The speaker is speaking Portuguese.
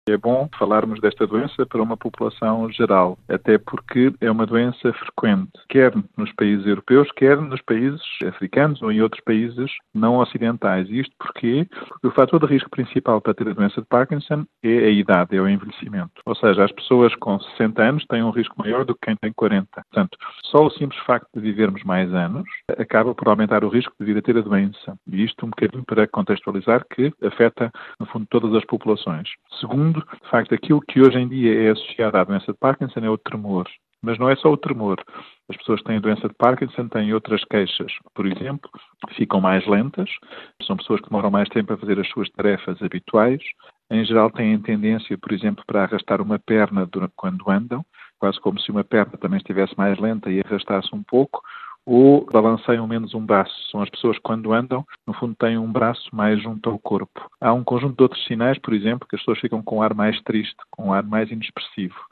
É bom falarmos desta doença para uma população geral, até porque é uma doença frequente, quer nos países europeus, quer nos países africanos ou em outros países não ocidentais. E isto porquê? Porque o fator de risco principal para ter a doença de Parkinson é a idade, é o envelhecimento. Ou seja, as pessoas com 60 anos têm um risco maior do que quem tem 40. Portanto, só o simples facto de vivermos mais anos acaba por aumentar o risco de vir a ter a doença. E isto um bocadinho para contextualizar que afeta, no fundo, todas as populações. Segundo, de facto, aquilo que hoje em dia é associado à doença de Parkinson é o tremor. Mas não é só o tremor. As pessoas que têm a doença de Parkinson têm outras queixas. Por exemplo, ficam mais lentas, são pessoas que demoram mais tempo a fazer as suas tarefas habituais. Em geral, têm tendência, por exemplo, para arrastar uma perna quando andam, quase como se uma perna também estivesse mais lenta e arrastasse um pouco, ou balanceiam menos um braço. São as pessoas que, quando andam, no fundo, têm um braço mais junto ao corpo. Há um conjunto de outros sinais, por exemplo, que as pessoas ficam com um ar mais triste, com um ar mais inexpressivo.